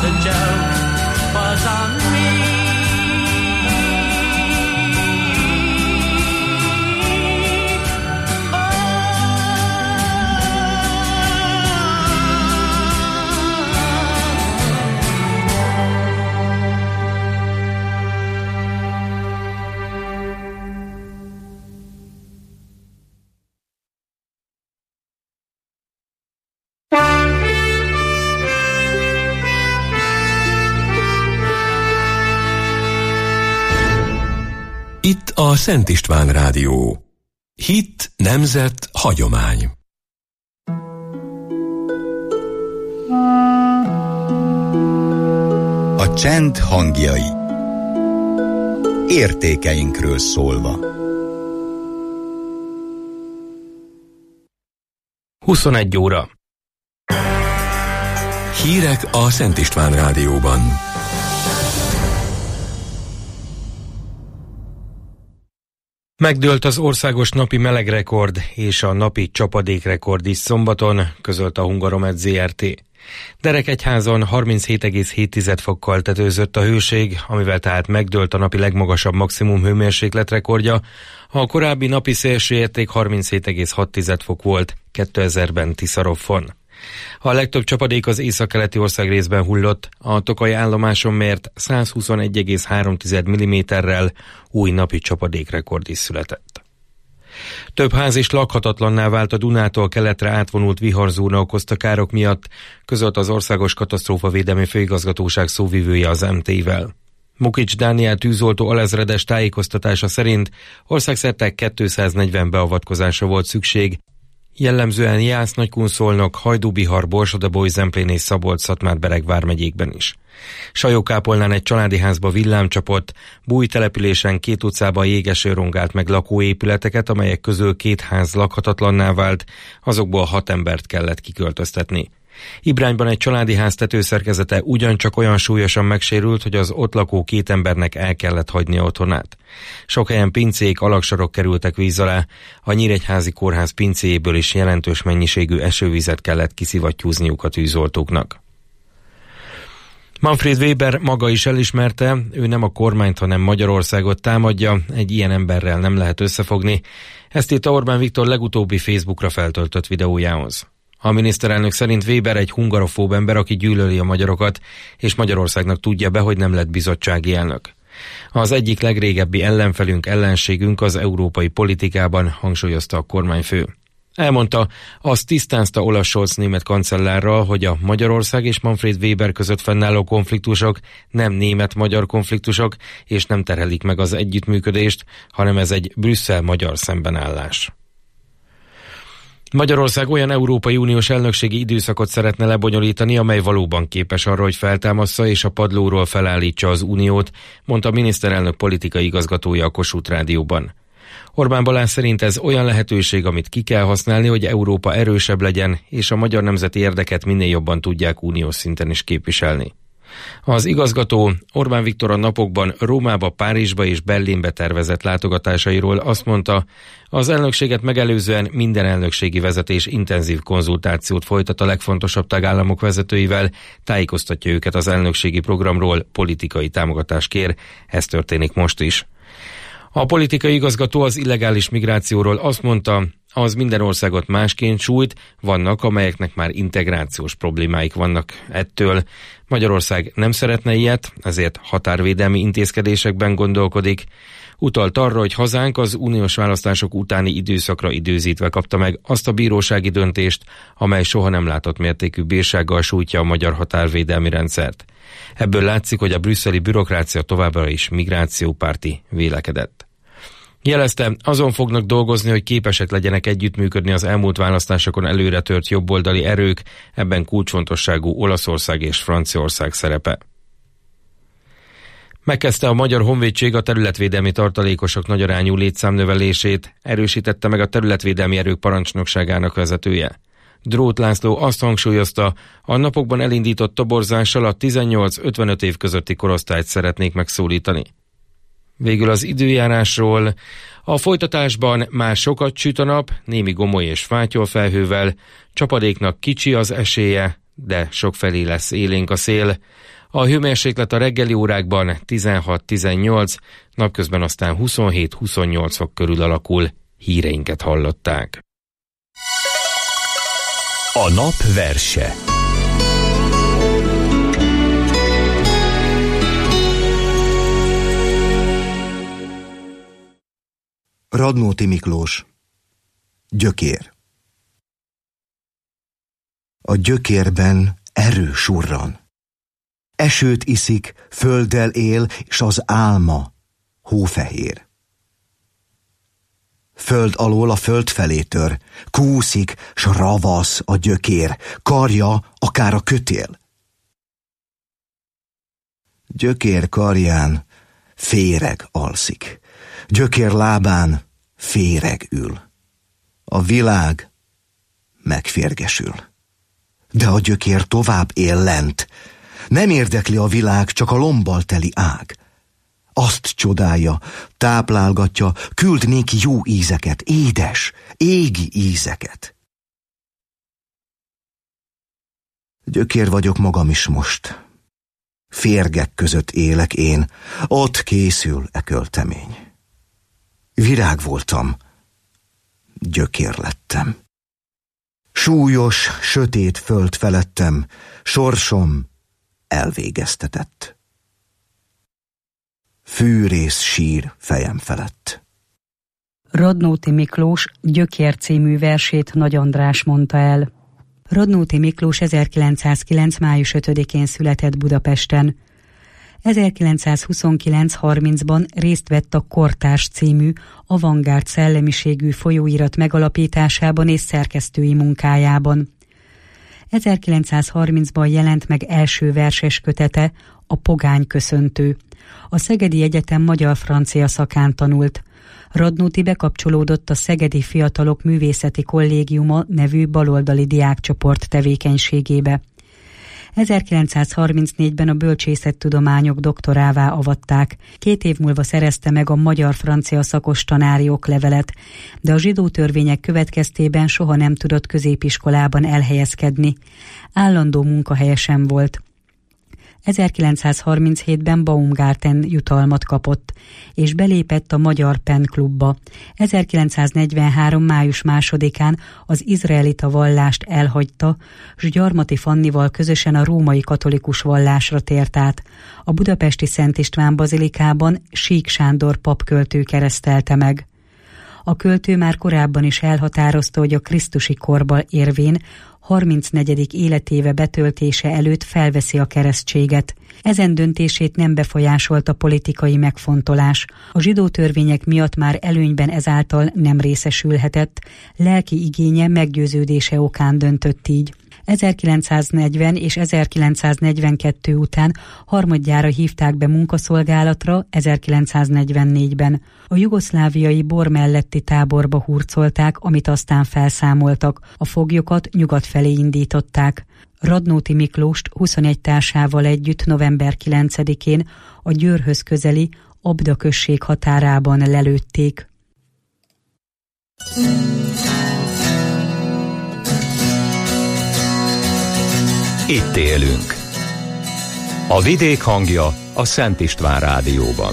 the joke was on me. Itt a Szent István Rádió. Hit, nemzet, hagyomány. A csend hangjai. Értékeinkről szólva. 21 óra. Hírek a Szent István Rádióban. Megdőlt az országos napi melegrekord és a napi csapadékrekord is szombaton, közölte a Hungaromet Zrt. Derekegyházon 37,7 fokkal tetőzött a hőség, amivel tehát megdőlt a napi legmagasabb maximum hőmérséklet rekordja. A korábbi napi szélsőérték 37,6 fok volt 2000-ben Tiszaroffon. A legtöbb csapadék az északkeleti országrészben hullott, a Tokaj állomáson mért 121,3 mm-rel új napi csapadékrekord is született. Több ház is lakhatatlanná vált a Dunától keletre átvonult viharzóna okozta károk miatt, közölt az Országos Katasztrófavédelmi Főigazgatóság szóvivője az MT-vel. Mukics Dániel tűzoltó alezredes tájékoztatása szerint országszerte 240 beavatkozásra volt szükség, jellemzően Jász, Nagykunszolnok, Hajdú-Bihar, Borsod-Abaúj-Zemplén és Szabolcs-Szatmár-Bereg vármegyékben is. Sajókápolnán egy családi házba villám csapott, Búj településen 2 utcában jégeső rongált meg lakóépületeket, amelyek közül 2 ház lakhatatlanná vált, azokból 6 embert kellett kiköltöztetni. Ibrányban egy családi ház tetőszerkezete ugyancsak olyan súlyosan megsérült, hogy az ott lakó 2 embernek el kellett hagynia otthonát. Sok helyen pincék, alagsorok kerültek víz alá, a Nyíregyházi kórház pincéjéből is jelentős mennyiségű esővizet kellett kiszivattyúzniuk a tűzoltóknak. Manfred Weber maga is elismerte, ő nem a kormányt, hanem Magyarországot támadja, egy ilyen emberrel nem lehet összefogni. Ezt írta Orbán Viktor legutóbbi Facebookra feltöltött videójához. A miniszterelnök szerint Weber egy hungarofób ember, aki gyűlöli a magyarokat, és Magyarországnak tudja be, hogy nem lett bizottsági elnök. Az egyik legrégebbi ellenfelünk, ellenségünk az európai politikában, hangsúlyozta a kormányfő. Elmondta, azt tisztázta Olaf Scholz német kancellárral, hogy a Magyarország és Manfred Weber között fennálló konfliktusok nem német-magyar konfliktusok, és nem terhelik meg az együttműködést, hanem ez egy Brüsszel-magyar szembenállás. Magyarország olyan Európai Uniós elnökségi időszakot szeretne lebonyolítani, amely valóban képes arra, hogy feltámassza és a padlóról felállítsa az uniót, mondta a miniszterelnök politikai igazgatója a Kossuth Rádióban. Orbán Balázs szerint ez olyan lehetőség, amit ki kell használni, hogy Európa erősebb legyen, és a magyar nemzeti érdeket minél jobban tudják uniós szinten is képviselni. Az igazgató Orbán Viktor a napokban Rómába, Párizsba és Berlinbe tervezett látogatásairól azt mondta, az elnökséget megelőzően minden elnökségi vezetés intenzív konzultációt folytat a legfontosabb tagállamok vezetőivel, tájékoztatja őket az elnökségi programról, politikai támogatást kér, ez történik most is. A politikai igazgató az illegális migrációról azt mondta, az minden országot másként sújt, vannak, amelyeknek már integrációs problémáik vannak ettől. Magyarország nem szeretne ilyet, ezért határvédelmi intézkedésekben gondolkodik. Utalt arra, hogy hazánk az uniós választások utáni időszakra időzítve kapta meg azt a bírósági döntést, amely soha nem látott mértékű bírsággal sújtja a magyar határvédelmi rendszert. Ebből látszik, hogy a brüsszeli bürokrácia továbbra is migrációpárti vélekedett. Jelezte, azon fognak dolgozni, hogy képesek legyenek együttműködni az elmúlt választásokon előretört jobboldali erők, ebben kulcsfontosságú Olaszország és Franciaország szerepe. Megkezdte a Magyar Honvédség a területvédelmi tartalékosok nagyarányú létszámnövelését, erősítette meg a területvédelmi erők parancsnokságának vezetője. Dróth László azt hangsúlyozta, a napokban elindított toborzással a 18-55 év közötti korosztályt szeretnék megszólítani. Végül az időjárásról. A folytatásban már sokat süt a nap, némi gomoly és fátyol felhővel, csapadéknak kicsi az esélye, de sokfelé lesz élénk a szél. A hőmérséklet a reggeli órákban 16-18, napközben aztán 27-28 fok körül alakul. Híreinket hallották. A nap verse. Radnóti Miklós. Gyökér. A gyökérben erő surran. Esőt iszik, földdel él, és az álma hófehér. Föld alól a föld felé tör, kúszik, s ravasz a gyökér, karja akár a kötél. Gyökér karján féreg alszik, gyökér lábán féreg ül. A világ megférgesül. De a gyökér tovább él lent. Nem érdekli a világ, csak a lombbal teli ág. Azt csodálja, táplálgatja, küld néki jó ízeket, édes, égi ízeket. Gyökér vagyok magam is most. Férgek között élek én, ott készül e költemény. Virág voltam, gyökér lettem. Súlyos, sötét föld felettem, sorsom elvégeztetett. Fűrész sír fejem felett. Radnóti Miklós Gyökér című versét Nagy András mondta el. Radnóti Miklós 1909. május 5-én született Budapesten. 1929-30-ban részt vett a Kortárs című avantgárd szellemiségű folyóirat megalapításában és szerkesztői munkájában. 1930-ban jelent meg első verses kötete, a Pogány köszöntő. A Szegedi Egyetem magyar-francia szakán tanult. Radnóti bekapcsolódott a Szegedi Fiatalok Művészeti Kollégiuma nevű baloldali diákcsoport tevékenységébe. 1934-ben a bölcsészettudományok doktorává avatták. 2 év múlva szerezte meg a magyar-francia szakos tanári oklevelet, de a zsidó törvények következtében soha nem tudott középiskolában elhelyezkedni. Állandó munkahelye sem volt. 1937-ben Baumgarten jutalmat kapott, és belépett a Magyar Pen Klubba. 1943. május 2-án az izraelita vallást elhagyta, s Gyarmati Fannival közösen a római katolikus vallásra tért át. A budapesti Szent István bazilikában Sík Sándor papköltő keresztelte meg. A költő már korábban is elhatározta, hogy a krisztusi korba érvén 34. életéve betöltése előtt felveszi a keresztséget. Ezen döntését nem befolyásolta politikai megfontolás. A zsidó törvények miatt már előnyben ezáltal nem részesülhetett, lelki igénye meggyőződése okán döntött így. 1940 és 1942 után harmadjára hívták be munkaszolgálatra 1944-ben. A jugoszláviai Bor melletti táborba hurcolták, amit aztán felszámoltak. A foglyokat nyugat felé indították. Radnóti Miklóst 21 társával együtt november 9-én a Győrhöz közeli Abda község határában lelőtték. Itt élünk. A vidék hangja a Szent István Rádióban.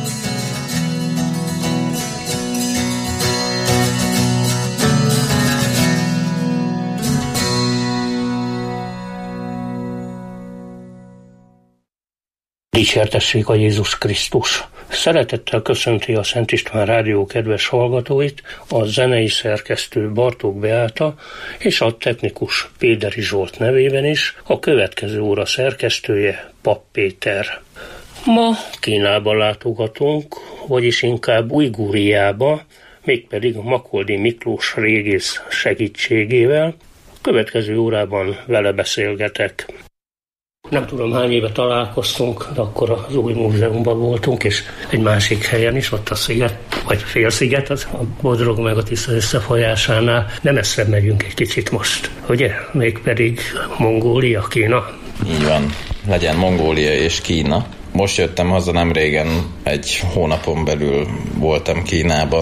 Dicsértessék a Jézus Krisztus! Szeretettel köszönti a Szent István Rádió kedves hallgatóit, a zenei szerkesztő Bartók Beáta és a technikus Péderi Zsolt nevében is, a következő óra szerkesztője Papp Péter. Ma Kínába látogatunk, vagyis inkább Ujgúriába, mégpedig a Makoldi Miklós régész segítségével. A következő órában vele beszélgetek. Nem tudom, hány éve találkoztunk, de akkor az új múzeumban voltunk, és egy másik helyen is, ott a sziget, vagy félsziget, az a Bodrog meg a Tisza összefolyásánál. De messzebb megyünk egy kicsit most, ugye? Mégpedig Mongólia, Kína. Így van, legyen Mongólia és Kína. Most jöttem haza nem régen, egy hónapon belül voltam Kínában.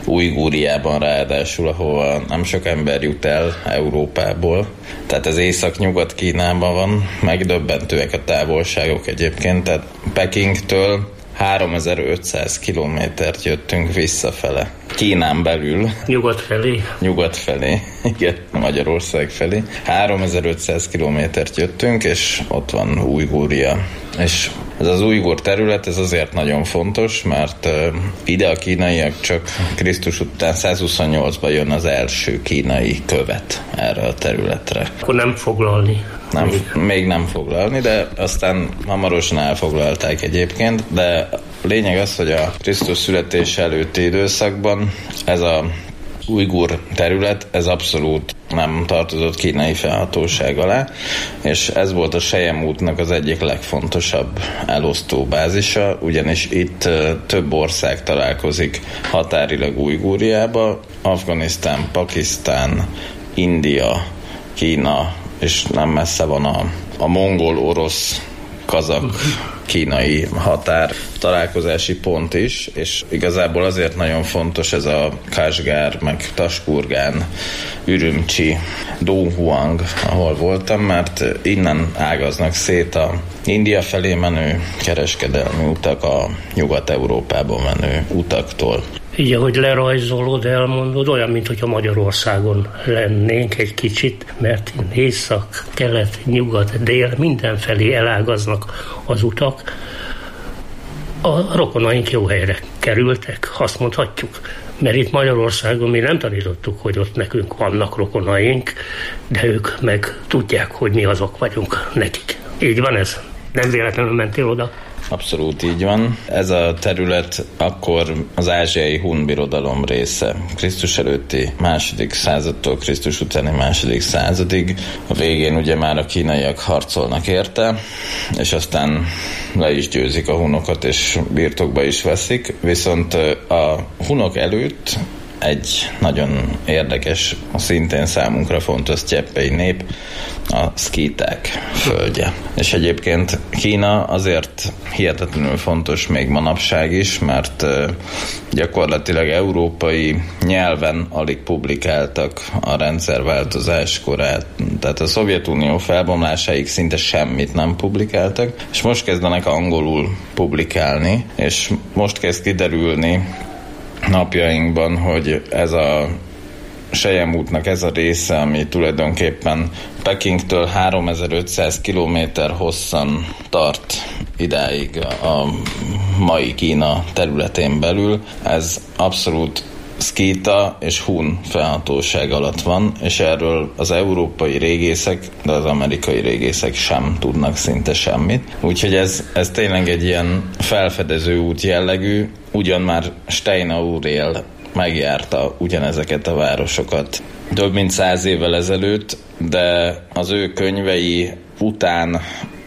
Ujgúriában ráadásul, ahova nem sok ember jut el Európából. Tehát ez észak-nyugat Kínában van, megdöbbentőek a távolságok egyébként, tehát Pekingtől 3500 kilométert jöttünk visszafele. Kínán belül. Nyugat felé. Nyugat felé, igen, Magyarország felé. 3500 kilométert jöttünk, és ott van Ujgúria. És ez az ujgur terület, ez azért nagyon fontos, mert ide a kínaiak csak Krisztus után 128-ban jön az első kínai követ erre a területre. Akkor nem foglalni. Még nem foglalni, de aztán hamarosan elfoglalták egyébként, de lényeg az, hogy a Krisztus születése előtti időszakban ez a ujgur terület, ez abszolút nem tartozott kínai felhatóság alá, és ez volt a Sejem útnak az egyik legfontosabb elosztó bázisa, ugyanis itt több ország találkozik határilag Ujgúriába, Afganisztán, Pakisztán, India, Kína, és nem messze van a mongol-orosz kazak kínai határ találkozási pont is, és igazából azért nagyon fontos ez a Kashgar, meg Tashkurgán, Ürümcsi, Dunhuang, ahol voltam, mert innen ágaznak szét a India felé menő kereskedelmi utak a Nyugat-Európába menő utaktól. Így, ahogy lerajzolod, elmondod, olyan, mintha Magyarországon lennénk egy kicsit, mert észak, kelet, nyugat, dél, mindenfelé elágaznak az utak. A rokonaink jó helyre kerültek, azt mondhatjuk. Mert itt Magyarországon mi nem tanítottuk, hogy ott nekünk vannak rokonaink, de ők meg tudják, hogy mi azok vagyunk nekik. Így van ez? Nem véletlenül mentél oda? Abszolút így van. Ez a terület akkor az ázsiai hun birodalom része. Krisztus előtti második századtól Krisztus utáni második századig. A végén ugye már a kínaiak harcolnak érte, és aztán le is győzik a hunokat, és birtokba is veszik. Viszont a hunok előtt egy nagyon érdekes, szintén számunkra fontos sztyeppei nép, a szkíták földje. És egyébként Kína azért hihetetlenül fontos még manapság is, mert gyakorlatilag európai nyelven alig publikáltak a rendszerváltozás korát. Tehát a Szovjetunió felbomlásáig szinte semmit nem publikáltak, és most kezdenek angolul publikálni, és most kezd kiderülni napjainkban, hogy ez a Sejem útnak ez a része, ami tulajdonképpen Pekingtől 3500 kilométer hosszan tart idáig a mai Kína területén belül, ez abszolút szkíta és hun felhatóság alatt van, és erről az európai régészek, de az amerikai régészek sem tudnak szinte semmit. Úgyhogy ez tényleg egy ilyen felfedező út jellegű, ugyan már Steinaur megjárta ugyanezeket a városokat több mint 100 évvel ezelőtt, de az ő könyvei után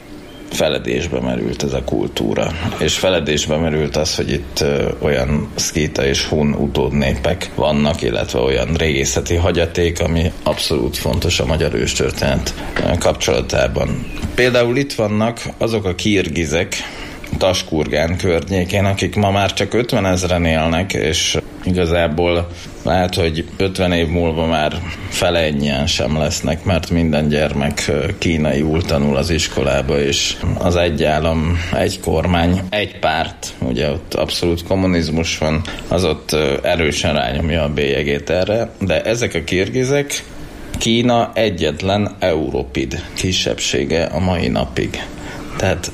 feledésbe merült ez a kultúra. És feledésbe merült az, hogy itt olyan szkíta és hun utódnépek vannak, illetve olyan régészeti hagyaték, ami abszolút fontos a magyar őstörténet kapcsolatában. Például itt vannak azok a kirgizek Tashkurgán környékén, akik ma már csak 50 000-en élnek, és igazából lehet, hogy 50 év múlva már fele ennyien sem lesznek, mert minden gyermek kínaiul tanul az iskolába, és az egy állam, egy kormány, egy párt, ugye ott abszolút kommunizmus van, az ott erősen rányomja a bélyegét erre, de ezek a kirgizek Kína egyetlen európid kisebbsége a mai napig. Tehát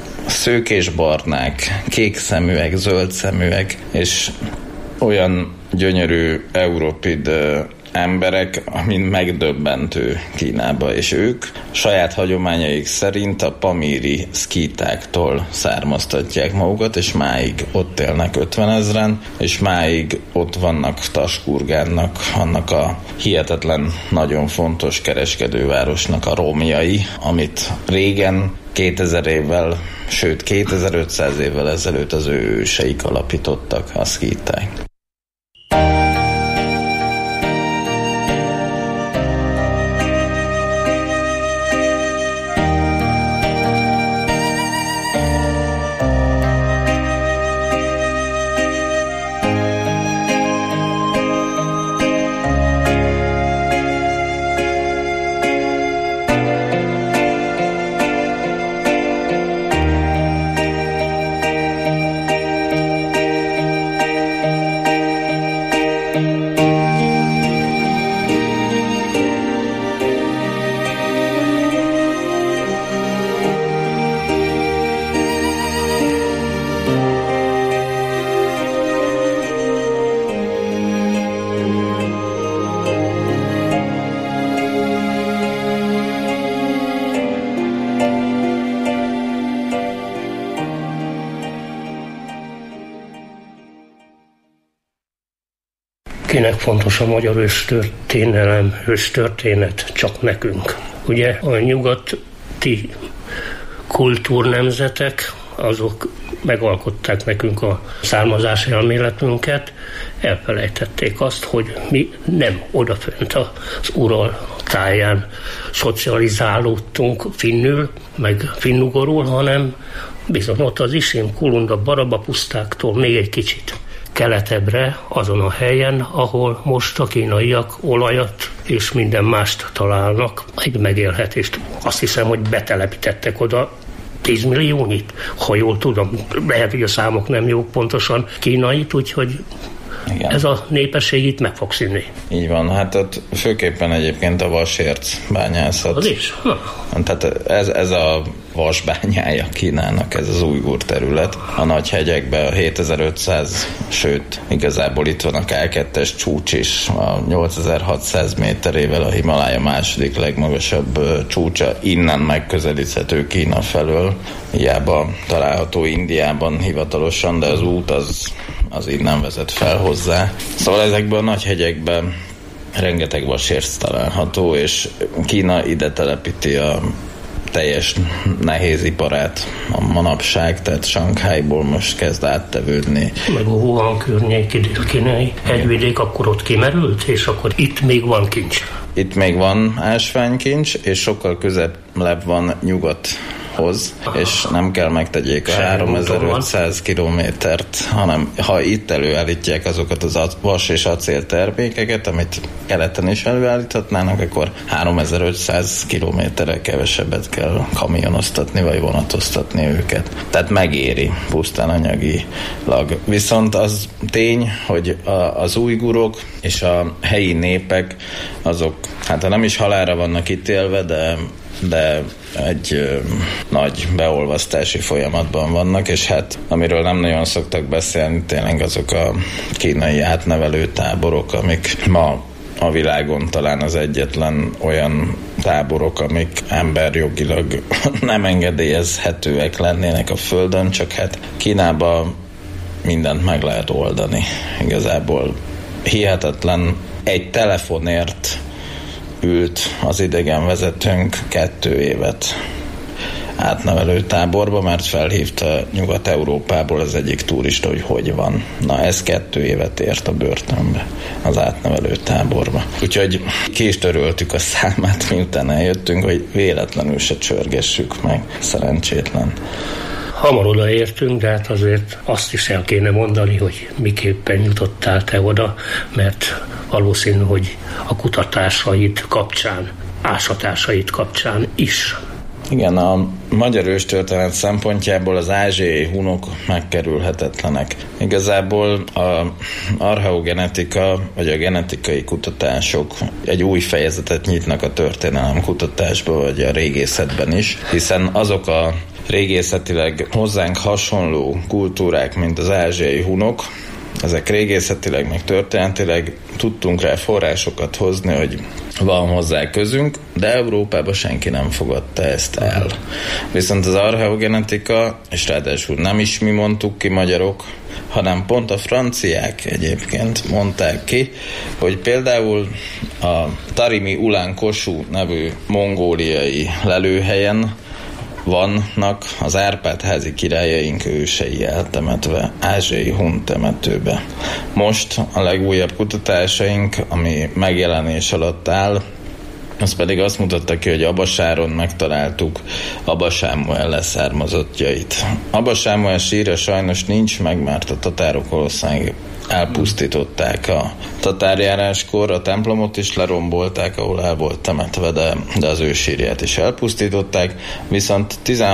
szőkésbarnák, kék szeműek, zöld szeműek, és olyan gyönyörű európid emberek, amin megdöbbentő Kínába, és ők saját hagyományaik szerint a pamíri szkítáktól származtatják magukat, és máig ott élnek 50 000-en, és máig ott vannak Tashkurgánnak, annak a hihetetlen, nagyon fontos kereskedővárosnak a romjai, amit régen 2000 évvel, sőt 2500 évvel ezelőtt az ő őseik alapítottak, a szkíták. Kinek fontos a magyar őstörténelem, őstörténet? Csak nekünk. Ugye a nyugati kultúrnemzetek, azok megalkották nekünk a származási elméletünket, elfelejtették azt, hogy mi nem odafönt az Ural táján szocializálódtunk finnül, meg finnugorul, hanem bizony ott az Isim, Kulunda, Baraba pusztáktól még egy kicsit keletebbre, azon a helyen, ahol most a kínaiak olajat és minden mást találnak, egy megélhetést. Azt hiszem, hogy betelepítettek oda 10 milliónyit, ha jól tudom, lehet, hogy a számok nem jók pontosan kínait, úgyhogy igen. Ez a népesség itt meg fog szűnni. Így van, hát ott főképpen egyébként a vasérc bányászat. Az is? Tehát ez a vasbányája Kínának, ez az ujgur terület. A nagy hegyekben a 7500, sőt, igazából itt van a K2-es csúcs is, a 8600 méterével a Himalája második legmagasabb csúcsa, innen megközelíthető Kína felől. Hiába található Indiában hivatalosan, de az út az innen vezet fel hozzá. Szóval ezekben a nagy hegyekben rengeteg vasérc található, és Kína ide telepíti a teljes nehéziparát a manapság, tehát Sanghajból most kezd áttevődni. Meg a Wuhan környéki dél-kínai hegyvidék akkor ott kimerült, és akkor itt még van kincs. Itt még van ásványkincs, és sokkal közelebb van nyugathoz, és nem kell megtegyék a 3500 kilométert, hanem ha itt előállítják azokat az vas és acél termékeket, amit keleten is előállíthatnának, akkor 3500 kilométerrel kevesebbet kell kamionoztatni, vagy vonatoztatni őket. Tehát megéri pusztán anyagilag. Viszont az tény, hogy az ujgurok és a helyi népek, azok hát nem is halálra vannak ítélve, de egy nagy beolvasztási folyamatban vannak, és hát amiről nem nagyon szoktak beszélni, tényleg azok a kínai átnevelő táborok, amik ma a világon talán az egyetlen olyan táborok, amik emberjogilag nem engedélyezhetőek lennének a Földön, csak hát Kínában mindent meg lehet oldani. Igazából hihetetlen, egy telefonért ült az idegenvezetőnk 2 évet átnevelő táborba, mert felhívta Nyugat-Európából az egyik turista, hogy van. Na, ez 2 évet ért a börtönbe, az átnevelő táborba. Úgyhogy ki is töröltük a számát, miután eljöttünk, hogy véletlenül se csörgessük meg. Szerencsétlen. Hamar odaértünk, de hát azért azt is el kéne mondani, hogy miképpen jutottál te oda, mert valószínű, hogy a kutatásaid kapcsán, ásatásait kapcsán is. Igen, a magyar őstörténet szempontjából az ázsiai hunok megkerülhetetlenek. Igazából az archeogenetika, vagy a genetikai kutatások egy új fejezetet nyitnak a történelem kutatásban, vagy a régészetben is, hiszen azok a régészetileg hozzánk hasonló kultúrák, mint az ázsiai hunok, ezek régészetileg, meg történetileg tudtunk rá forrásokat hozni, hogy van hozzá közünk, de Európában senki nem fogadta ezt el. Viszont az archeogenetika, és ráadásul nem is mi mondtuk ki magyarok, hanem pont a franciák egyébként mondták ki, hogy például a Tarimi Ulan Kossu nevű mongóliai lelőhelyen vannak az Árpád-házi királyaink ősei eltemetve ázsiai hun temetőbe. Most a legújabb kutatásaink, ami megjelenés alatt áll, az pedig azt mutatta ki, hogy Aba Sáron megtaláltuk Aba Sámuel leszármazottjait. Aba Sámuel sírja sajnos nincs meg, mert a tatárok valószínűleg elpusztították a tatárjáráskor, a templomot is lerombolták, ahol el volt temetve, de az ő sírját is elpusztították, viszont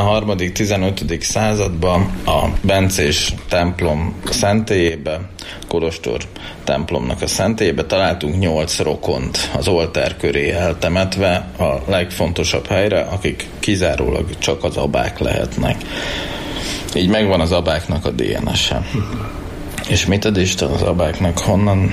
13.-15. században a bencés templom szentélyébe, kolostor templomnak a szentélyébe találtunk 8 rokont az oltár köré eltemetve a legfontosabb helyre, akik kizárólag csak az abák lehetnek. Így megvan az abáknak a DNS-e. És mit ad Isten az abáknak, honnan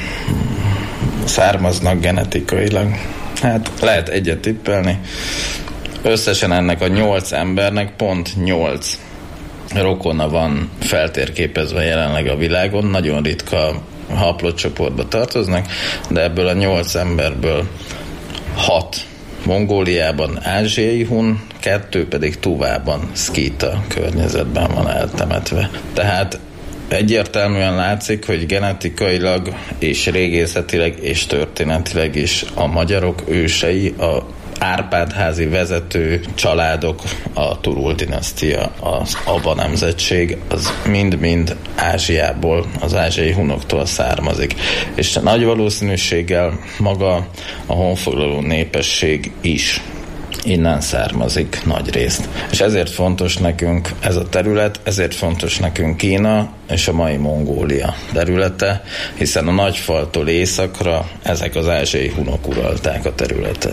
származnak genetikailag? Hát lehet egyet tippelni. Összesen ennek a 8 embernek pont 8 rokona van feltérképezve jelenleg a világon. Nagyon ritka haplotcsoportba tartoznak, de ebből a 8 emberből 6 Mongóliában ázsiai hun, 2 pedig Tuvában, szkíta környezetben van eltemetve. Tehát egyértelműen látszik, hogy genetikailag és régészetileg és történetileg is a magyarok ősei, a Árpád-házi vezető családok, a Turul dinasztia, az Aba nemzetség, az mind-mind Ázsiából, az ázsiai hunoktól származik. És nagy valószínűséggel maga a honfoglaló népesség is innen származik nagy részt. És ezért fontos nekünk ez a terület, ezért fontos nekünk Kína és a mai Mongólia területe, hiszen a Nagyfaltól északra ezek az ázsiai hunok uralták a területet.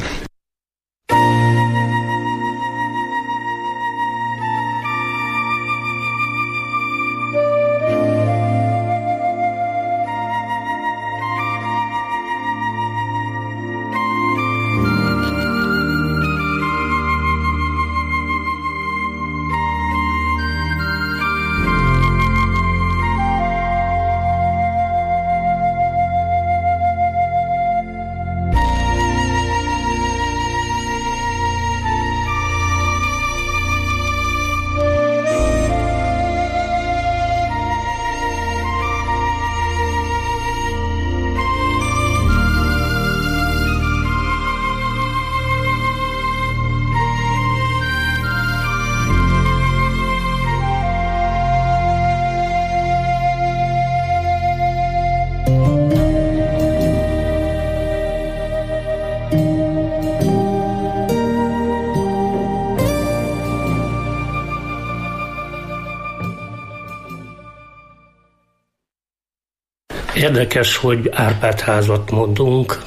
Érdekes, hogy Árpád-házat mondunk,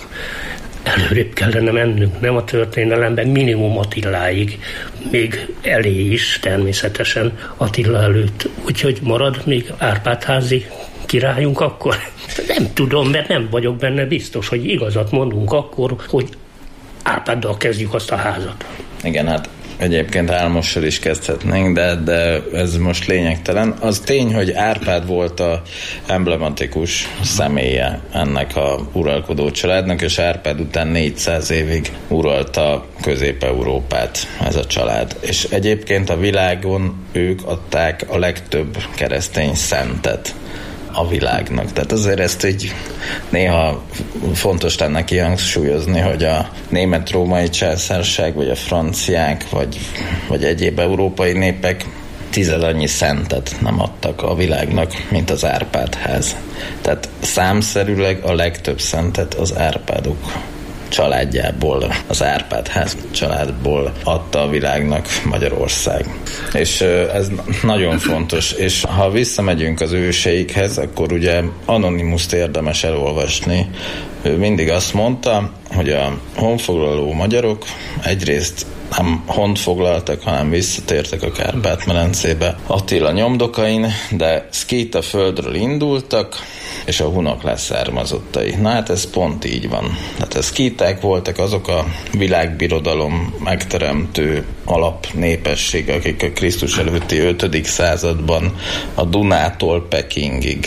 előrébb kellene mennünk, nem a történelemben, minimum Attiláig, még elé is természetesen Attila előtt. Úgyhogy marad még Árpád-házi királyunk akkor? Nem tudom, mert nem vagyok benne biztos, hogy igazat mondunk akkor, hogy Árpáddal kezdjük azt a házat. Igen, hát egyébként Álmossal is kezdhetnénk, de ez most lényegtelen. Az tény, hogy Árpád volt a emblematikus személye ennek a uralkodó családnak, és Árpád után 400 évig uralta Közép-Európát ez a család. És egyébként a világon ők adták a legtöbb keresztény szentet a világnak. Tehát azért ezt így néha fontos lenne kihangsúlyozni, hogy a német-római császárság, vagy a franciák, vagy egyéb európai népek 10 annyi szentet nem adtak a világnak, mint az Árpád-ház. Tehát számszerűleg a legtöbb szentet az Árpádok családjából, az Árpád-ház családból adta a világnak Magyarország. És ez nagyon fontos. És ha visszamegyünk az őseikhez, akkor ugye Anonymust érdemes elolvasni. Ő mindig azt mondta, hogy a honfoglaló magyarok egyrészt nem hont foglaltak, hanem visszatértek a Kárpát-medencébe Attila nyomdokain, de szkíta földről indultak, és a hunok leszármazottai. Na hát ez pont így van. Tehát a szkíták voltak azok a világbirodalom megteremtő alapnépesség, akik a Krisztus előtti 5. században a Dunától Pekingig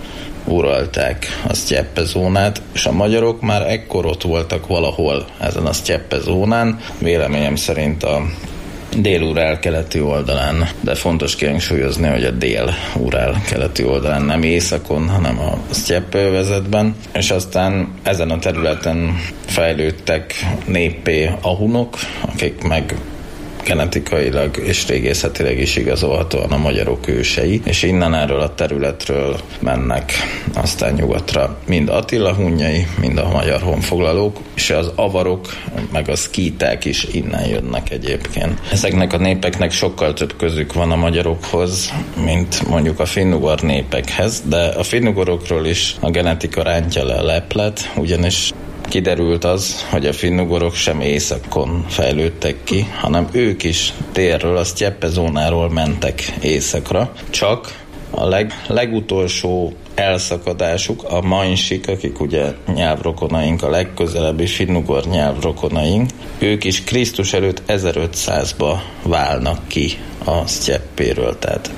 uralták a sztyeppezónát, és a magyarok már ekkor ott voltak valahol ezen a sztyeppezónán, véleményem szerint a Dél-Urál keleti oldalán, de fontos kihangsúlyozni, hogy a Dél-Urál keleti oldalán, nem északon, hanem a sztyeppövezetben, és aztán ezen a területen fejlődtek néppé a hunok, akik meg genetikailag és régészetileg is igazolhatóan a magyarok ősei, és innen erről a területről mennek aztán nyugatra mind Attila hunjai, mind a magyar honfoglalók, és az avarok, meg a szkíták is innen jönnek egyébként. Ezeknek a népeknek sokkal több közük van a magyarokhoz, mint mondjuk a finnugor népekhez, de a finnugorokról is a genetika rántja le a leplet, ugyanis kiderült az, hogy a finnugorok sem északon fejlődtek ki, hanem ők is délről, a sztyeppezónáról mentek északra, csak A legutolsó elszakadásuk a mainsik, akik ugye nyelvrokonaink, a legközelebbi finnugor nyelvrokonaink, ők is Krisztus előtt 1500-ba válnak ki a sztyeppéről, tehát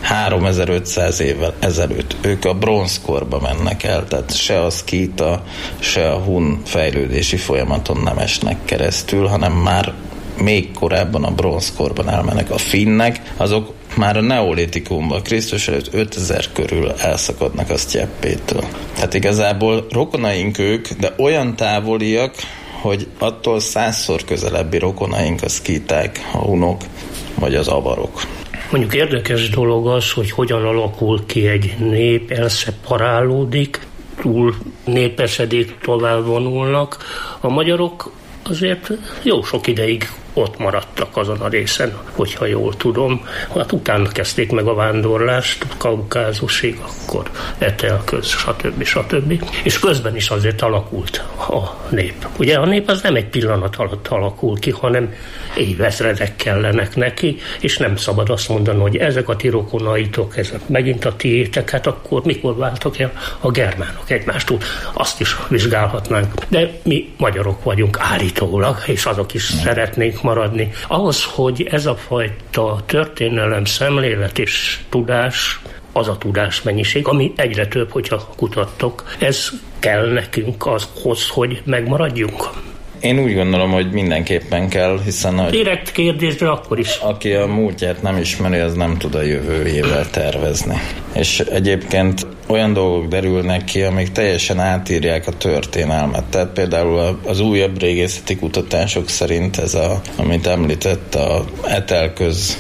3500 évvel ezelőtt ők a bronzkorba mennek el, tehát se a szkíta, se a hun fejlődési folyamaton nem esnek keresztül, hanem már még korábban a bronzkorban elmennek. A finnek, azok már a neolitikumban, Krisztus előtt 5000 körül elszakadnak a sztyeppétől. Tehát igazából rokonaink ők, de olyan távoliak, hogy attól 100-szor közelebbi rokonaink a szkíták, a hunok, vagy az avarok. Mondjuk érdekes dolog az, hogy hogyan alakul ki egy nép, elszeparálódik, túl népesedik, tovább vonulnak. A magyarok azért jó sok ideig ott maradtak azon a részen, hogyha jól tudom. Hát utána kezdték meg a vándorlást, Kaukázusig, akkor Etelköz, stb. És közben is azért alakult a nép. Ugye a nép az nem egy pillanat alatt alakul ki, hanem évezredek kellenek neki, és nem szabad azt mondani, hogy ezek a ti rokonaitok, ezek megint a tiétek, hát akkor mikor váltak el a germánok egymástól? Azt is vizsgálhatnánk. De mi magyarok vagyunk állítólag, és azok is szeretnénk maradni. Ahhoz, hogy ez a fajta történelem, szemlélet és tudás, az a tudásmennyiség, ami egyre több, hogyha kutattok, ez kell nekünk azhoz, hogy megmaradjunk? Én úgy gondolom, hogy mindenképpen kell, hiszen a direkt kérdésre akkor is. Aki a múltját nem ismeri, az nem tud a jövőjével tervezni. És egyébként olyan dolgok derülnek ki, amik teljesen átírják a történelmet. Tehát például az újabb régészeti kutatások szerint ez amit említett, a Etelköz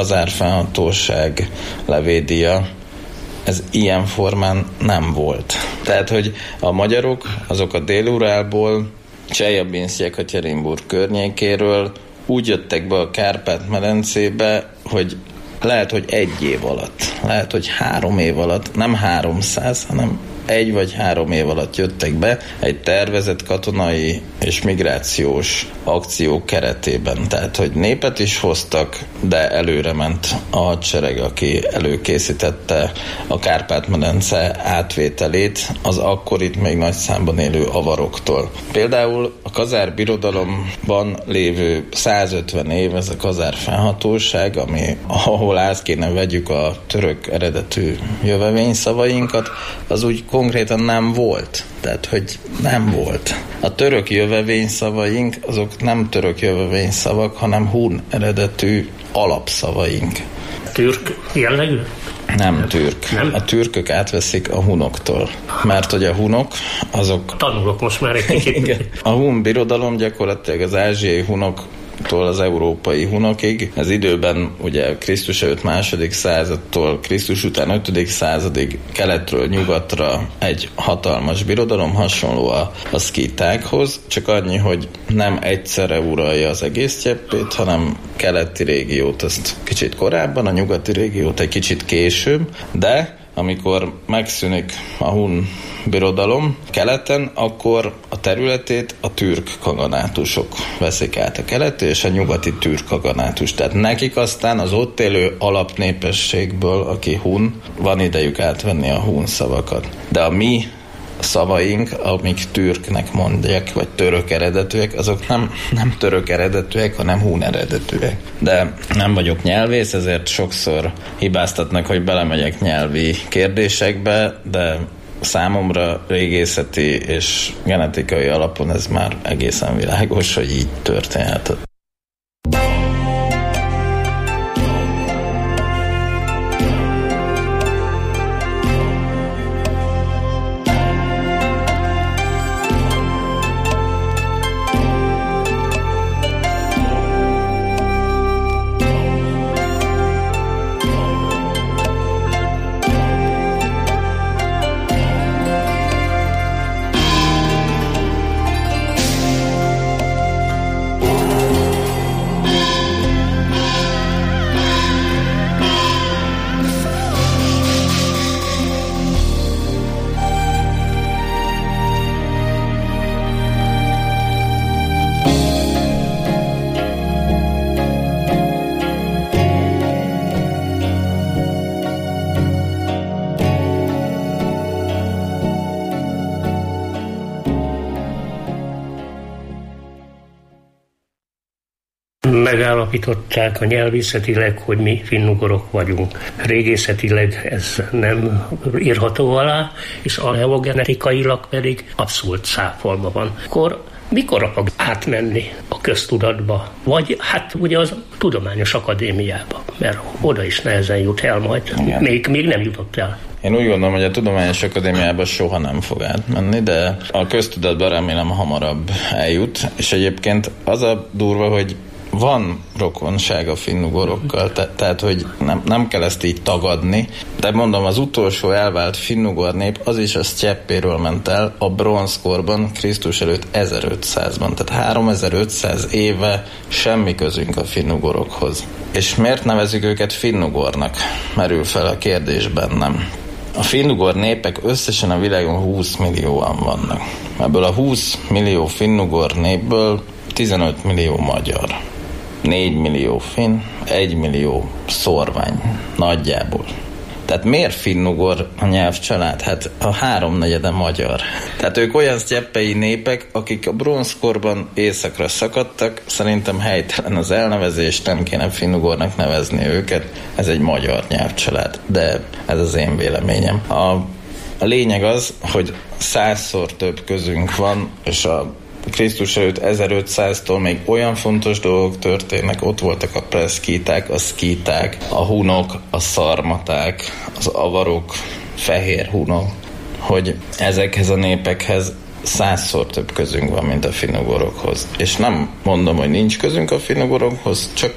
kazárfennhatóság levédia, ez ilyen formán nem volt. Tehát, hogy a magyarok, azok a Dél-Urálból, Csejabinszk-Jekatyerinburg környékéről úgy jöttek be a Kárpát-medencébe, hogy lehet, hogy 1 év alatt, lehet, hogy 3 év alatt, nem 300, hanem 1 vagy 3 év alatt jöttek be egy tervezett katonai és migrációs akció keretében. Tehát, hogy népet is hoztak, de előre ment a hadsereg, aki előkészítette a Kárpát-medence átvételét az akkor itt még nagy számban élő avaroktól. Például a kazár birodalomban lévő 150 év, ez a kazár fennhatóság, ahol át kéne vegyük a török eredetű jövevényszavainkat, az úgy konkrétan nem volt. Tehát, hogy nem volt. A török jövevényszavaink, azok nem török jövevényszavak, hanem hun eredetű alapszavaink. Türk jellegű? Nem türk. Nem? A türkök átveszik a hunoktól. Mert hogy a hunok, azok... Tanulok most már egy kicsit. A hun birodalom gyakorlatilag az ázsiai hunoktól az európai hunokig. Ez időben ugye Krisztus előtt 2. századtól Krisztus után 5. századig keletről nyugatra egy hatalmas birodalom, hasonló a szkítákhoz, csak annyi, hogy nem egyszerre uralja az egész sztyeppét, hanem keleti régiót azt kicsit korábban, a nyugati régiót egy kicsit később, de amikor megszűnik a hun birodalom keleten, akkor a területét a türk kaganátusok veszik át, a keleti és a nyugati türk kaganátus. Tehát nekik aztán az ott élő alapnépességből, aki hun, van idejük átvenni a hun szavakat. De a mi szavaink, amik türknek mondják, vagy török eredetűek, azok nem török eredetűek, hanem hun eredetűek. De nem vagyok nyelvész, ezért sokszor hibáztatnak, hogy belemegyek nyelvi kérdésekbe, de számomra régészeti és genetikai alapon ez már egészen világos, hogy így történhetett. megállapították a nyelvészetileg, hogy mi finnugorok vagyunk. Régészetileg ez nem írható alá, és aleogenetikailag pedig abszolút száfolva van. Akkor mikor fog átmenni a köztudatba? Vagy hát ugye az tudományos akadémiába, mert oda is nehezen jut el majd. Még nem jutott el. Én úgy gondolom, hogy a Tudományos Akadémiában soha nem fog átmenni, de a köztudatban remélem hamarabb eljut, és egyébként az a durva, hogy van rokonság a finnugorokkal, tehát hogy nem kell ezt így tagadni, de mondom, az utolsó elvált finnugor nép az is a sztyeppéről ment el a bronzkorban, Krisztus előtt 1500-ban, tehát 3500 éve semmi közünk a finnugorokhoz. És miért nevezik őket finnugornak? Merül fel a kérdés bennem. A finnugor népek összesen a világon 20 millióan vannak. Ebből a 20 millió finnugor népből 15 millió magyar. 4 millió finn, 1 millió szorvány nagyjából. Tehát miért finnugor a nyelvcsalád? Hát a 3/4 magyar. Tehát ők olyan sztyeppei népek, akik a bronzkorban északra szakadtak. Szerintem helytelen az elnevezés, nem kéne finnugornak nevezni őket. Ez egy magyar nyelvcsalád, de ez az én véleményem. A lényeg az, hogy 100-szor több közünk van, és a Krisztus előtt 1500-tól még olyan fontos dolgok történnek, ott voltak a preszkíták, a szkíták, a hunok, a szarmaták, az avarok, fehér hunok, hogy ezekhez a népekhez 100-szor több közünk van, mint a finnugorokhoz. És nem mondom, hogy nincs közünk a finnugorokhoz, csak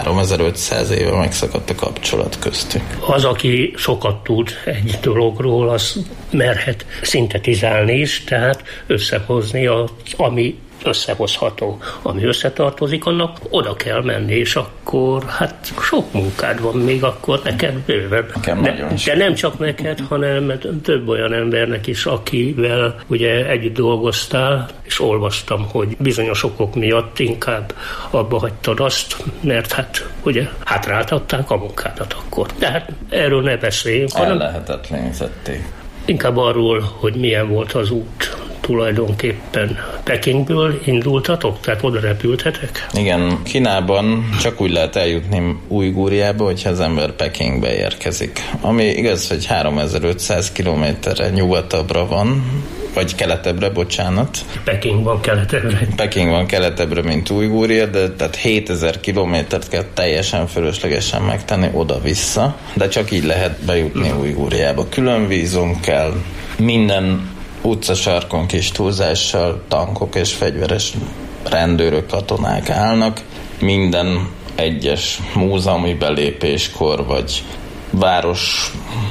3500 éve megszakadt a kapcsolat köztünk. Az, aki sokat tud egy dologról, az merhet szintetizálni is, tehát összehozni, ami összehozható. Ami összetartozik, annak oda kell menni, és akkor hát sok munkád van még akkor neked bőven. De nem csak neked, hanem több olyan embernek is, akivel ugye együtt dolgoztál, és olvastam, hogy bizonyos okok miatt inkább abba hagytad azt, mert hát ugye hátráltatták a munkádat akkor. De hát erről ne beszéljünk. Ellehetetlenítették. Inkább arról, hogy milyen volt az út. Tulajdonképpen Pekingből indultatok, tehát oda repültetek? Igen, Kínában csak úgy lehet eljutni Ujgúriába, hogyha az ember Pekingbe érkezik. Ami igaz, hogy 3500 kilométerre nyugatabbra van, vagy keletebbre, bocsánat. Peking van keletebbre, mint Ujgúria, de tehát 7000 kilométert kell teljesen fölöslegesen megtenni oda-vissza, de csak így lehet bejutni Ujgúriába. Külön vízum kell, minden utcasarkon kis túlzással tankok és fegyveres rendőrök, katonák állnak. Minden egyes múzeumi belépéskor, vagy város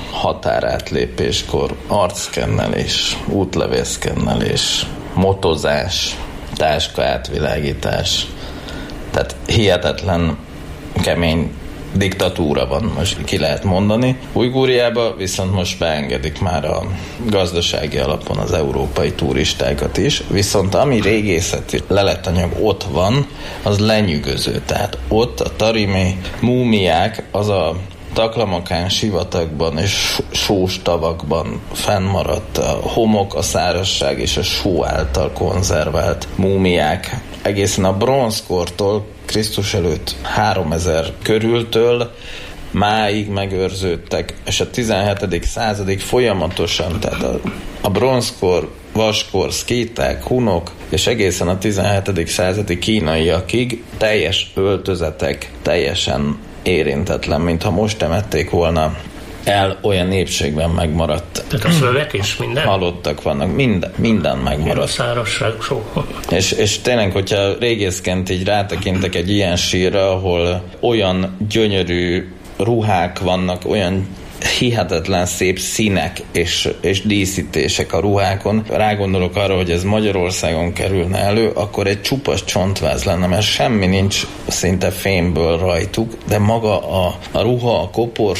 határátlépéskor arcszkennelés, útlevélszkennelés, motozás, táska átvilágítás. Tehát hihetetlen kemény diktatúra van, most ki lehet mondani. Ujgúriába viszont most beengedik már a gazdasági alapon az európai turistákat is, viszont ami régészeti leletanyag ott van, az lenyűgöző. Tehát ott a tarimi múmiák, az a Taklamakán sivatagban és sós tavakban fennmaradt a homok, a szárazság és a só által konzervált múmiák. Egészen a bronzkortól, Krisztus előtt 3000 körültől máig megőrződtek, és a 17. századig folyamatosan, tehát a bronzkor, vaskor, szkíták, hunok, és egészen a 17. századi kínaiakig teljes öltözetek, teljesen érintetlen, mintha most temették volna el, olyan népségben megmaradt. Tehát a szöveg és minden? Halottak vannak, minden megmaradt. A szárazság soha. És tényleg, hogyha régészként így rátekintek egy ilyen sírra, ahol olyan gyönyörű ruhák vannak, olyan hihetetlen szép színek és díszítések a ruhákon. Rágondolok arra, hogy ez Magyarországon kerülne elő, akkor egy csupasz csontváz lenne, mert semmi nincs szinte fémből rajtuk, de maga a ruha, a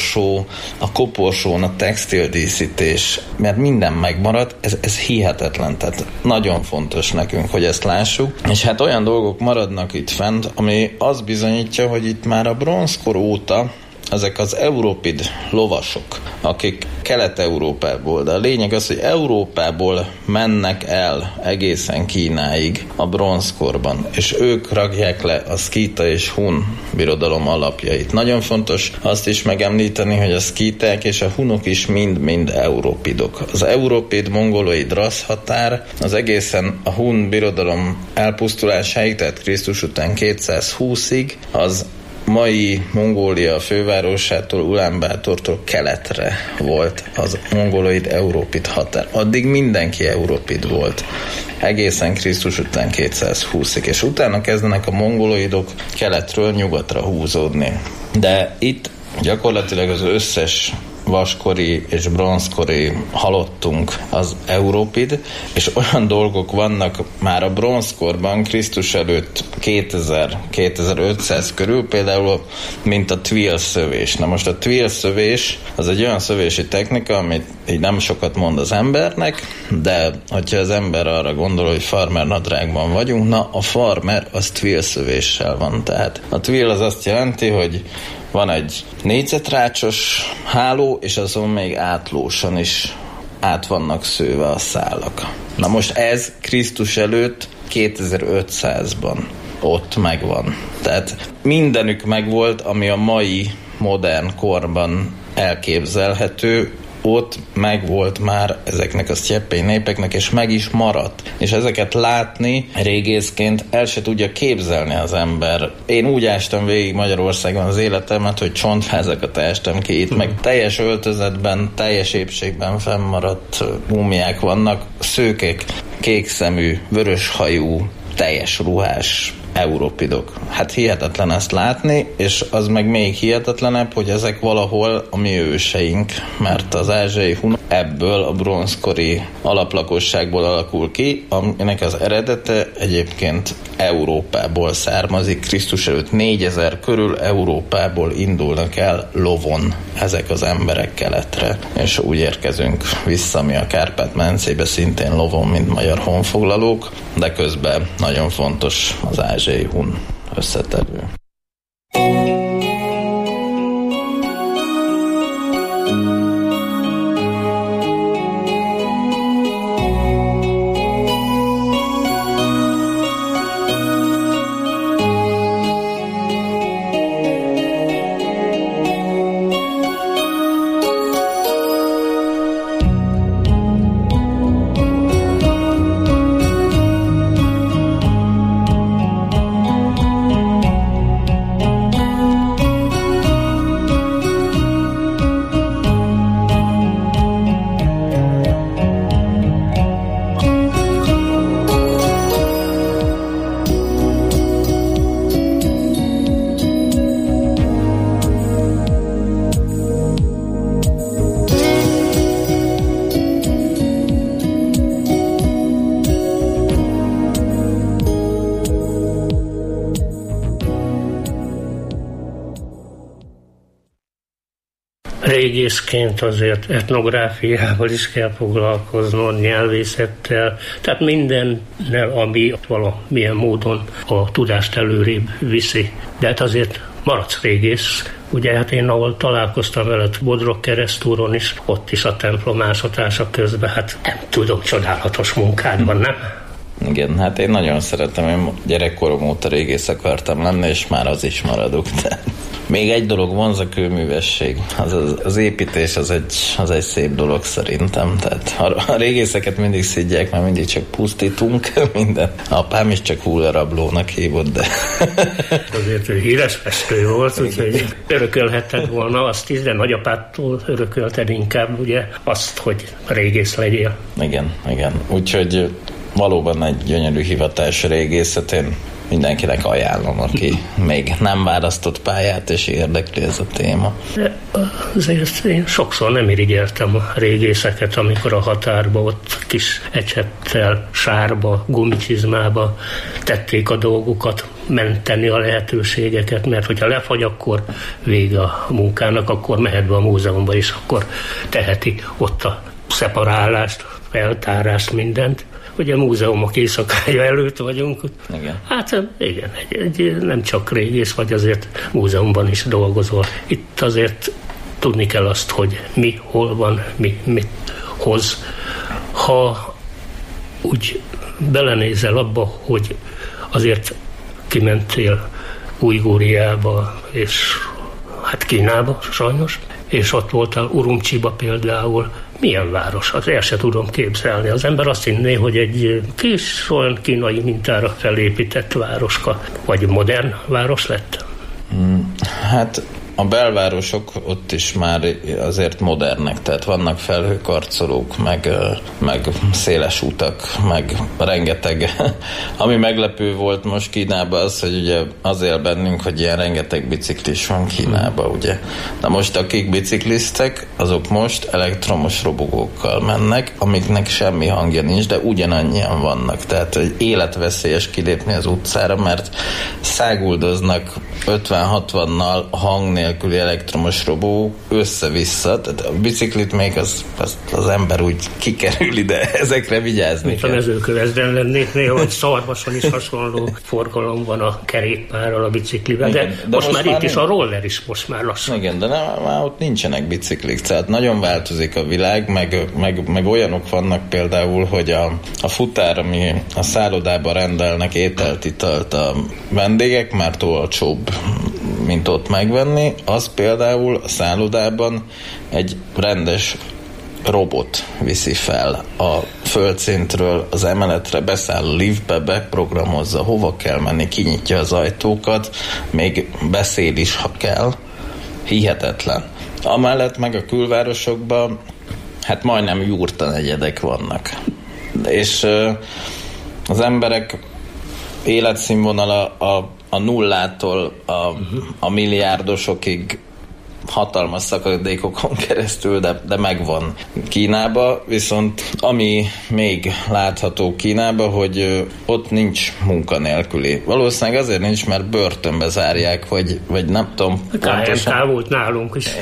koporsón a textildíszítés, mert minden megmaradt, ez hihetetlen, tehát nagyon fontos nekünk, hogy ezt lássuk. És hát olyan dolgok maradnak itt fent, ami azt bizonyítja, hogy itt már a bronzkor óta ezek az európid lovasok, akik Kelet-Európából, de a lényeg az, hogy Európából mennek el egészen Kínáig a bronzkorban, és ők rakják le a szkíta és hun birodalom alapjait. Nagyon fontos azt is megemlíteni, hogy a szkíták és a hunok is mind-mind európidok. Az európid mongoloid rasszhatár az egészen a hun birodalom elpusztulásáig, tehát Krisztus után 220-ig, az mai Mongólia fővárosától, Ulánbátortól keletre volt az mongoloid európid határ. Addig mindenki európid volt. Egészen Krisztus után 220-ig, és utána kezdenek a mongoloidok keletről nyugatra húzódni. De itt gyakorlatilag az összes vaskori és bronzkori halottunk az európid, és olyan dolgok vannak már a bronzkorban, Krisztus előtt 2000-2500 körül, például, mint a twill szövés. Na most a twill szövés az egy olyan szövési technika, amit így nem sokat mond az embernek, de hogyha az ember arra gondol, hogy farmer nadrágban vagyunk, na a farmer az twill szövéssel van. Tehát a twill az azt jelenti, hogy van egy négyzetrácsos háló, és azon még átlósan is át vannak szőve a szálak. Na most ez Krisztus előtt 2500-ban ott megvan. Tehát mindenük megvolt, ami a mai modern korban elképzelhető, ott megvolt már ezeknek a sztyeppei népeknek, és meg is maradt. És ezeket látni régészként el se tudja képzelni az ember. Én úgy ástam végig Magyarországon az életemet, hogy csontvázakat ástam ki. Itt meg teljes öltözetben, teljes épségben fennmaradt múmiák vannak, szőkék, kékszemű, vöröshajú, teljes ruhás európidok. Hát hihetetlen ezt látni, és az meg még hihetetlenebb, hogy ezek valahol a mi őseink, mert az ázsiai hun ebből a bronzkori alaplakosságból alakul ki, aminek az eredete egyébként Európából származik. Krisztus előtt 4000 körül Európából indulnak el lovon ezek az emberek keletre, és úgy érkezünk vissza mi a Kárpát-medencébe szintén lovon, mint magyar honfoglalók, de közben nagyon fontos az ázsiai hun összetevő. Régészként azért etnográfiával is kell foglalkoznod, nyelvészettel, tehát mindennel, ami valamilyen módon a tudást előrébb viszi. De hát azért maradsz régész. Ugye hát én ahol találkoztam veled Bodrog keresztúron is, ott is a templom ásatása közben, hát nem tudom, csodálatos munkád van, nem? Igen, hát én nagyon szeretem, én gyerekkorom óta régész akartam lenni, és már az is maradok. De még egy dolog vonz, a kőművesség. Az építés az egy szép dolog szerintem. Tehát a régészeket mindig szidják, mert mindig csak pusztítunk minden. Apám is csak hullarablónak hívott, de... Azért ő híres festő volt, úgyhogy örökölhetted volna azt is, de nagyapától örökölted inkább ugye azt, hogy régész legyél. Igen. Úgyhogy valóban egy gyönyörű hivatás régészet, én mindenkinek ajánlom, aki még nem választott pályát, és érdekli ez a téma. De azért én sokszor nem irigyeltem a régészeket, amikor a határba ott kis ecsettel, sárba, gumicsizmába tették a dolgukat, menteni a lehetőségeket, mert hogyha lefagy, akkor vége a munkának, akkor mehet be a múzeumba, és akkor teheti ott a szeparálást, feltárást, mindent. ugye múzeumok éjszakája előtt vagyunk. Igen. Hát igen, nem csak régész vagy, azért múzeumban is dolgozol. Itt azért tudni kell azt, hogy mi, hol van, mi mit hoz. Ha úgy belenézel abba, hogy azért kimentél Ujgúriába, és hát Kínába sajnos, és ott voltál Urumcsiba például. Milyen város? Az el se tudom képzelni. Az ember azt hinné, hogy egy kis olyan kínai mintára felépített városka, vagy modern város lett? Hát a belvárosok ott is már azért modernek, tehát vannak felhőkarcolók, meg széles utak, meg rengeteg. Ami meglepő volt most Kínában az, hogy ugye az él bennünk, hogy ilyen rengeteg biciklis van Kínában, ugye. Na most akik bicikliztek, azok most elektromos robogókkal mennek, amiknek semmi hangja nincs, de ugyanannyian vannak. Tehát hogy életveszélyes kilépni az utcára, mert száguldoznak 50-60-nal hang nélküli elektromos robó össze-vissza, tehát a biciklit még az ember úgy kikerül ide, ezekre vigyázni mint kell. A Mezőkövesden lennék néha, hogy Szarvason is hasonló forgalom van a kerékpárral, a biciklivel, de most már itt is a roller is most már lassan. Igen, de már ott nincsenek biciklik, tehát nagyon változik a világ, meg olyanok vannak például, hogy a futár, ami a szállodában rendelnek ételt, italt a vendégek, már olcsóbb, mint ott megvenni, az például a szállodában egy rendes robot viszi fel a földszintről az emeletre, beszáll a liftbe, beprogramozza, hova kell menni, kinyitja az ajtókat, még beszél is, ha kell. Hihetetlen. Amellett meg a külvárosokban hát majdnem jurtanegyedek vannak. És az emberek életszínvonala a nullától a milliárdosokig hatalmas szakadékokon keresztül, de megvan Kínába, viszont ami még látható Kínába, hogy ott nincs munkanélküli. Valószínűleg azért nincs, mert börtönbe zárják, vagy nem tudom. KMK volt nálunk is.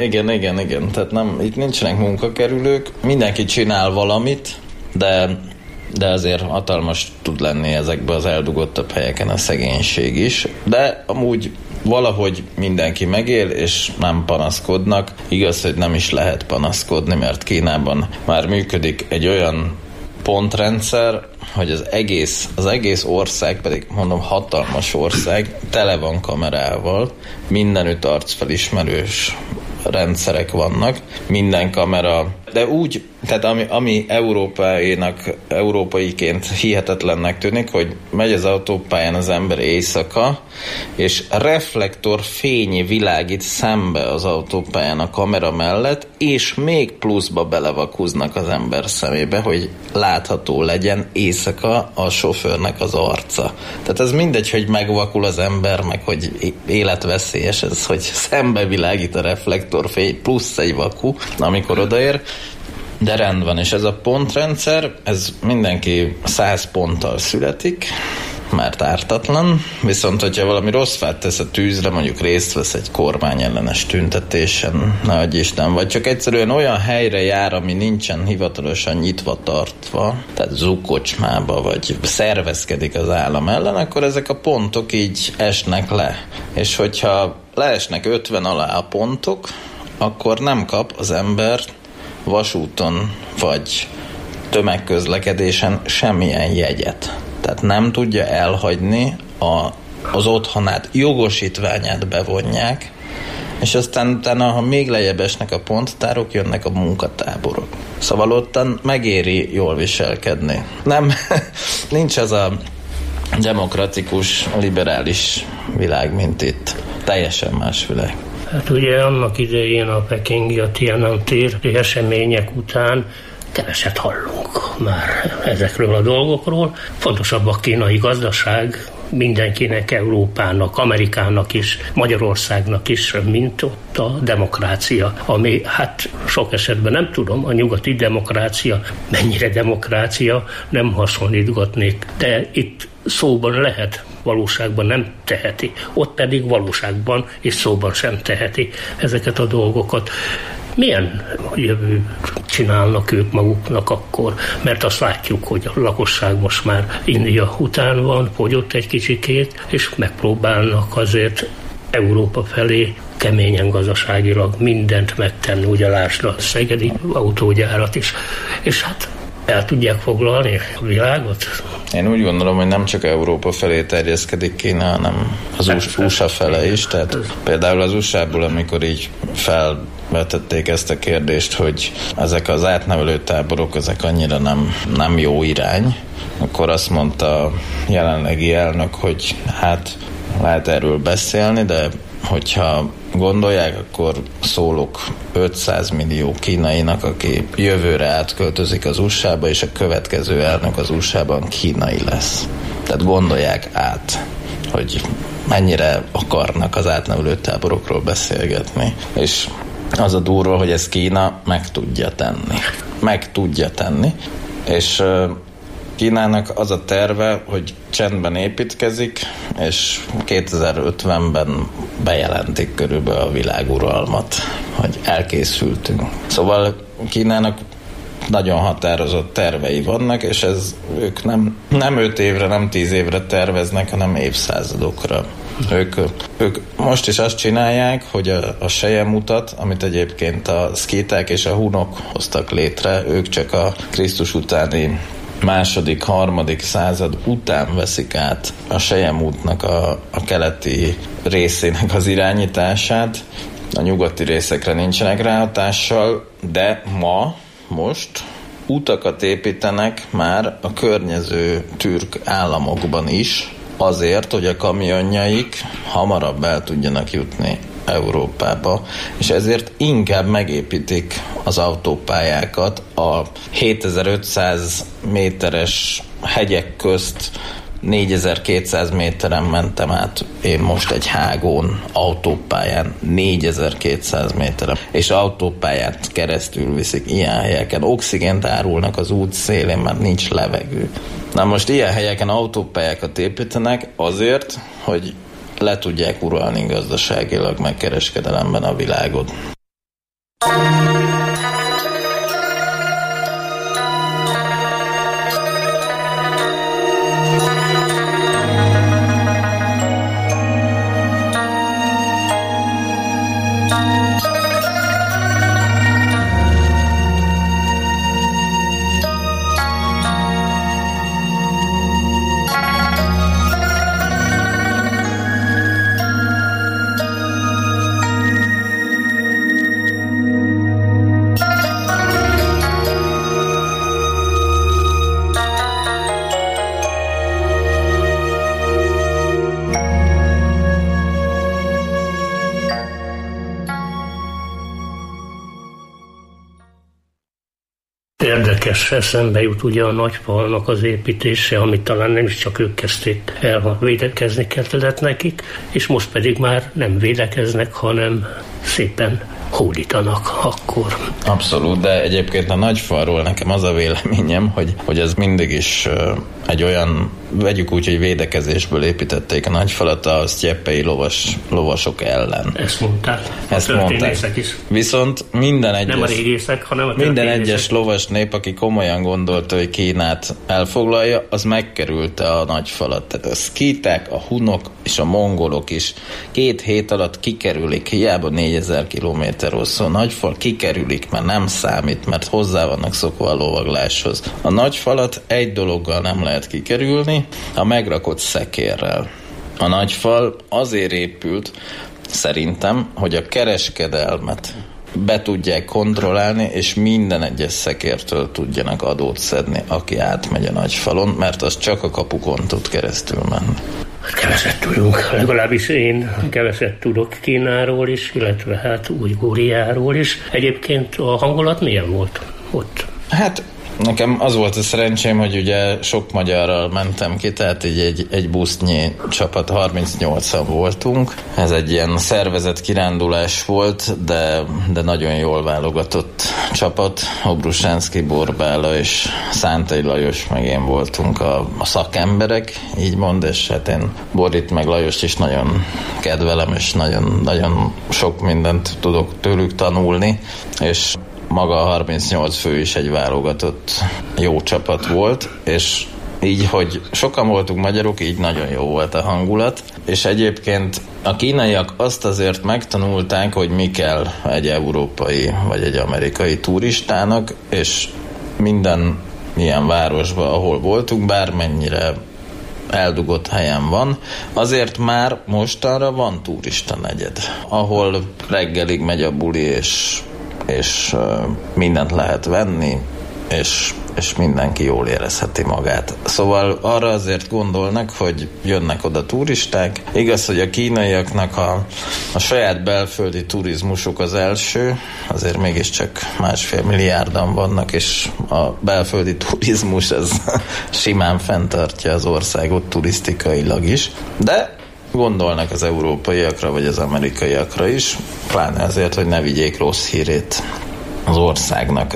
Igen. Tehát itt nincsenek munkakerülők, mindenki csinál valamit, de azért hatalmas tud lenni ezekben az eldugottabb helyeken a szegénység is. De amúgy valahogy mindenki megél, és nem panaszkodnak. Igaz, hogy nem is lehet panaszkodni, mert Kínában már működik egy olyan pontrendszer, hogy az egész ország, pedig mondom hatalmas ország, tele van kamerával, mindenütt arcfelismerős rendszerek vannak, minden kamera, de úgy, tehát ami európaiként hihetetlennek tűnik, hogy megy az autópályán az ember éjszaka, és reflektorfényi világít szembe az autópályán a kamera mellett, és még pluszba belevakuznak az ember szemébe, hogy látható legyen éjszaka a sofőrnek az arca. Tehát ez mindegy, hogy megvakul az ember, meg hogy életveszélyes ez, hogy szembe világít a reflektorfény plusz egy vaku, amikor odaér. De rend van, és ez a pontrendszer, ez mindenki 100 ponttal születik, mert ártatlan, viszont hogyha valami rossz fát tesz a tűzre, mondjuk részt vesz egy kormányellenes tüntetésen, ne adj Isten, vagy csak egyszerűen olyan helyre jár, ami nincsen hivatalosan nyitva tartva, tehát zúkocsmába, vagy szervezkedik az állam ellen, akkor ezek a pontok így esnek le. És hogyha leesnek 50 alá a pontok, akkor nem kap az ember vasúton vagy tömegközlekedésen semmilyen jegyet. Tehát nem tudja elhagyni az otthonát, jogosítványát bevonják, és aztán utána, ha még lejjebb esnek a ponttárok, jönnek a munkatáborok. Szóval ottan megéri jól viselkedni. Nem, nincs az a demokratikus, liberális világ, mint itt. Teljesen más világ. Hát ugye annak idején a pekingi, a Tiananmen-téri események után keveset hallunk már ezekről a dolgokról. Fontosabb a kínai gazdaság mindenkinek, Európának, Amerikának is, Magyarországnak is, mint ott a demokrácia, ami hát sok esetben nem tudom, a nyugati demokrácia, mennyire demokrácia, nem hasonlítgatnék, de itt szóban lehet, valóságban nem teheti. Ott pedig valóságban és szóban sem teheti ezeket a dolgokat. Milyen jövőt csinálnak ők maguknak akkor, mert azt látjuk, hogy a lakosság most már India után van, fogyott egy kicsikét, és megpróbálnak azért Európa felé keményen gazdaságilag mindent megtenni, ugye lásd a szegedi autógyárat is, és hát el tudják foglalni a világot? Én úgy gondolom, hogy nem csak Európa felé terjeszkedik Kína, hanem az USA fele is. Tehát például az USA-ból, amikor így felvetették ezt a kérdést, hogy ezek az átnevelő táborok, ezek annyira nem jó irány, akkor azt mondta a jelenlegi elnök, hogy hát lehet erről beszélni, de hogyha gondolják, akkor szólok 500 millió kínainak, aki jövőre átköltözik az USA-ba, és a következő elnök az USA-ban kínai lesz. Tehát gondolják át, hogy mennyire akarnak az átnevelő táborokról beszélgetni. És az a durva, hogy ez Kína meg tudja tenni. Meg tudja tenni, és Kínának az a terve, hogy csendben építkezik, és 2050-ben bejelentik körülbelül a világuralmat, hogy elkészültünk. Szóval Kínának nagyon határozott tervei vannak, és ők nem 5 évre, nem 10 évre terveznek, hanem évszázadokra. Ők most is azt csinálják, hogy a Sejemutat, amit egyébként a szkíták és a hunok hoztak létre, ők csak a Krisztus utáni második, harmadik század után veszik át a Sejemútnak a keleti részének az irányítását. A nyugati részekre nincsenek ráhatással, de most utakat építenek már a környező türk államokban is, azért, hogy a kamionjaik hamarabb el tudjanak jutni Európába, és ezért inkább megépítik az autópályákat a 7500 méteres hegyek közt. 4200 méteren mentem át én most egy hágón, autópályán 4200 méteren, és autópályát keresztül viszik ilyen helyeken. Oxigént árulnak az út szélén, mert nincs levegő. Na most ilyen helyeken autópályákat építenek azért, hogy le tudják uralni gazdaságilag, meg kereskedelemben a világot. Érdekes, eszembe jut ugye a nagyfalnak az építése, amit talán nem is csak ők kezdték el, védekezni kellett nekik, és most pedig már nem védekeznek, hanem szépen hódítanak akkor. Abszolút, de egyébként a nagyfalról nekem az a véleményem, hogy ez mindig is egy olyan, vegyük úgy, hogy védekezésből építették a nagyfalat a sztyeppei lovasok ellen. Ezt mondták. Ezt mondták. Is. Viszont nem a régészek, hanem a minden egyes lovas nép, aki komolyan gondolta, hogy Kínát elfoglalja, az megkerülte a nagyfalat. Tehát a szkíták, a hunok és a mongolok is 2 hét alatt kikerülik, hiába 4000 kilométer hosszú nagyfal, kikerülik, mert nem számít, mert hozzá vannak szokva a lovagláshoz. A nagyfalat egy dologgal nem lehet kikerülni, a megrakott szekérrel. A nagyfal azért épült, szerintem, hogy a kereskedelmet be tudják kontrollálni, és minden egyes szekértől tudjanak adót szedni, aki átmegy a nagyfalon, mert az csak a kapukon tud keresztül menni. Keveset tudunk, legalábbis én keveset tudok Kínáról is, illetve hát Ujgúriáról is. Egyébként a hangulat milyen volt ott? Hát nekem az volt a szerencsém, hogy ugye sok magyarral mentem ki, tehát így egy busznyi csapat, 38-an voltunk. Ez egy ilyen szervezett kirándulás volt, de nagyon jól válogatott csapat. Obrusánszky, Borbála és Szántai Lajos meg én voltunk a szakemberek, így mond, és hát én Borit meg Lajost is nagyon kedvelem, és nagyon, nagyon sok mindent tudok tőlük tanulni, és maga a 38 fő is egy válogatott jó csapat volt, és így, hogy sokan voltunk magyarok, így nagyon jó volt a hangulat, és egyébként a kínaiak azt azért megtanulták, hogy mi kell egy európai vagy egy amerikai turistának, és minden ilyen városban, ahol voltunk, bármennyire eldugott helyen van, azért már mostanra van turista negyed, ahol reggelig megy a buli, és mindent lehet venni, és mindenki jól érezheti magát. Szóval arra azért gondolnak, hogy jönnek oda turisták. Igaz, hogy a kínaiaknak a saját belföldi turizmusuk az első, azért mégiscsak 1,5 milliárdan vannak, és a belföldi turizmus az simán fenntartja az országot turisztikailag is. De gondolnak az európaiakra, vagy az amerikaiakra is, pláne azért, hogy ne vigyék rossz hírét az országnak.